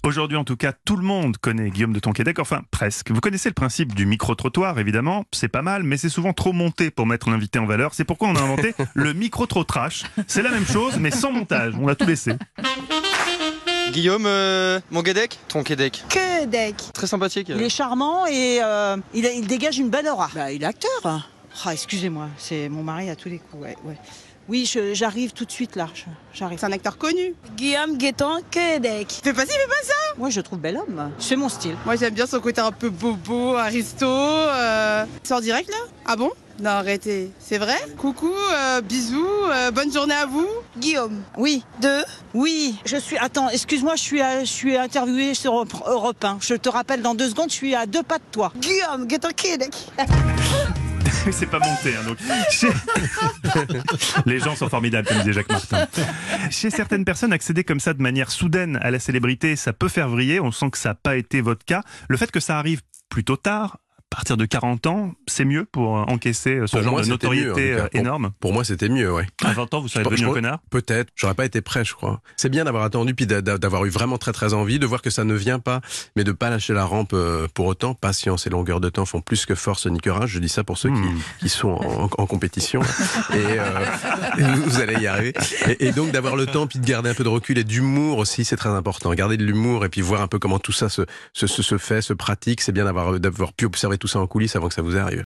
Aujourd'hui, en tout cas, tout le monde connaît Guillaume de Tonquédec, enfin presque. Vous connaissez le principe du micro-trottoir, évidemment, c'est pas mal, mais c'est souvent trop monté pour mettre l'invité en valeur. C'est pourquoi on a inventé le micro-trot-trash. C'est la même chose, mais sans montage, on a tout laissé. Guillaume, mon Guédec, Tonquédec. Guédec. Très sympathique. Il est charmant et il dégage une belle aura. Bah, il est acteur. Ah, excusez-moi, c'est mon mari à tous les coups. Ouais. Oui, j'arrive tout de suite là. J'arrive. C'est un acteur connu. Guillaume Guédec. Fais pas ci, fais pas ça. Moi, je le trouve bel homme. C'est mon style. Moi, j'aime bien son côté un peu bobo, aristo. C'est en direct là? Ah bon? Non, arrêtez. C'est vrai? Coucou, bisous, bonne journée à vous. Guillaume. Oui. Oui, je suis. Attends, excuse-moi, je suis interviewée sur Europe 1. Je te rappelle dans 2 secondes, je suis à 2 pas de toi. Guillaume Guédec. C'est pas monté, hein, donc. Les gens sont formidables, comme disait Jacques Martin. Chez certaines personnes, accéder comme ça de manière soudaine à la célébrité, ça peut faire vriller. On sent que ça n'a pas été votre cas. Le fait que ça arrive plutôt tard, à partir de 40 ans, c'est mieux pour encaisser ce genre de notoriété énorme. Pour moi, c'était mieux, ouais. À 20 ans, vous serez devenu un connard? Peut-être. J'aurais pas été prêt, je crois. C'est bien d'avoir attendu, puis d'avoir eu vraiment très très envie, de voir que ça ne vient pas, mais de pas lâcher la rampe pour autant. Patience et longueur de temps font plus que force ni que rage. Je dis ça pour ceux qui sont en compétition. Et vous allez y arriver. Et donc d'avoir le temps, puis de garder un peu de recul et d'humour aussi, c'est très important. Garder de l'humour et puis voir un peu comment tout ça se fait, se pratique. C'est bien d'avoir pu observer tout ça en coulisses avant que ça vous arrive.